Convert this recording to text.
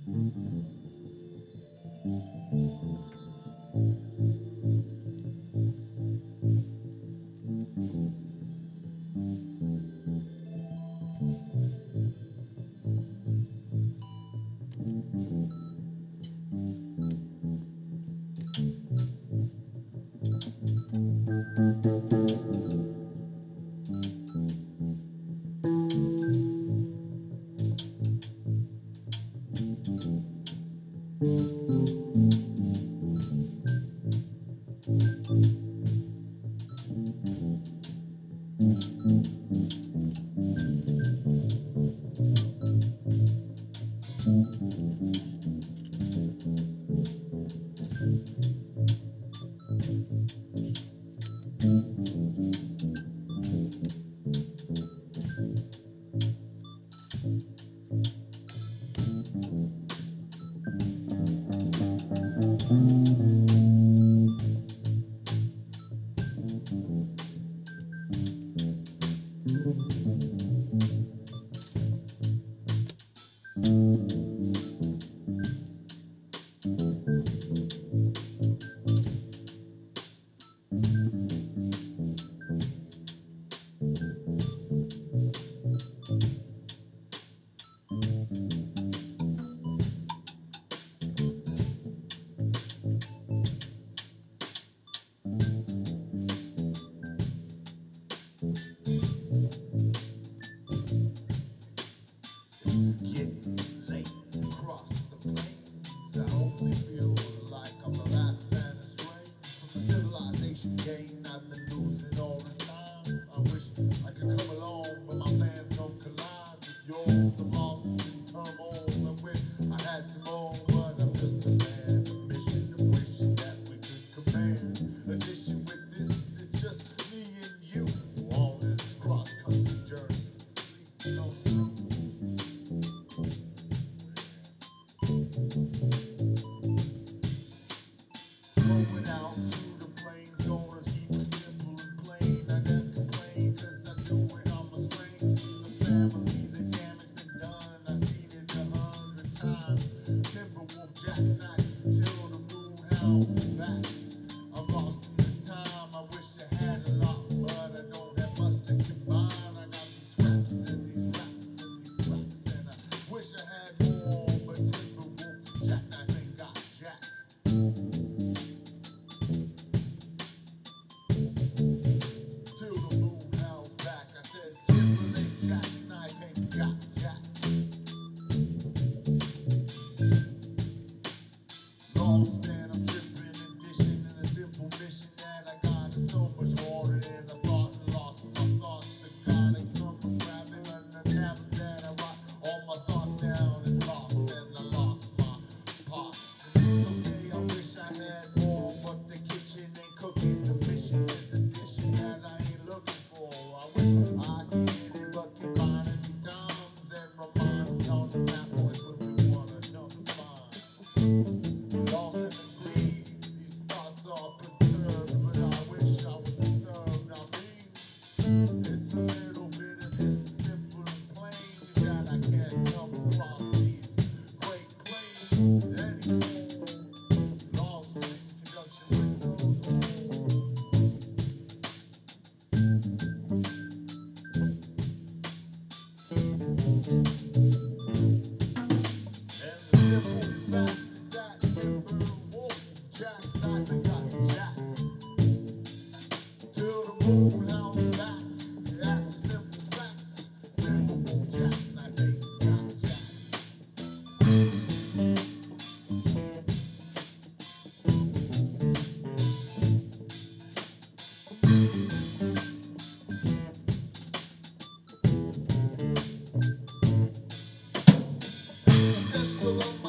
It's getting late across the plains. I only feel like I'm the last man astray from the civilization game I've been losing all the time. I wish I could come along, but my plans don't collide with yours. I'm lost in turmoil. I wish I had some more, but I'm just a man. A mission of wishing that we could command. Addition with this, it's just me and you on this cross-country journey. Please don't through. Going out through the plains, gonna keep it simple and plain. I never complain, cause I do it on my strength. The family, the damage been done, I've seen it 100 times. Timberwolf, jackknife, till the moon howls back. I'm lost in this time, I wish I had a lot, but I don't have much to combine. I got these scraps and these raps and these cracks, and I wish I had more, but Timberwolf, jackknife ain't got jack. Till the moon howls back, I said Timberlake jackknife ain't got jack. Lost and I'm tripping and dishing in a simple mission that I got is so much harder than I thought. And lost my thoughts, I gotta come and grab it on the tablet that I write. All my thoughts down is lost and I lost my pot. It's okay, I wish I had more, but the kitchen ain't cooking. The mission is a dish that I ain't looking for. I wish I could get it, but combining these times and remind me on the map points when we wanna number five. Lost in the greed, these thoughts are perturbed, but I wish I was disturbed. I mean, it's a little bit of this simple and plain that I can't come across these great plains anymore. Lost in conjunction with those and the simple fact is that Timberwolf jackknife ain't got jack. Till the moon howls back, that's the simple fact. Timberwolf jackknife ain't got jack. Just a little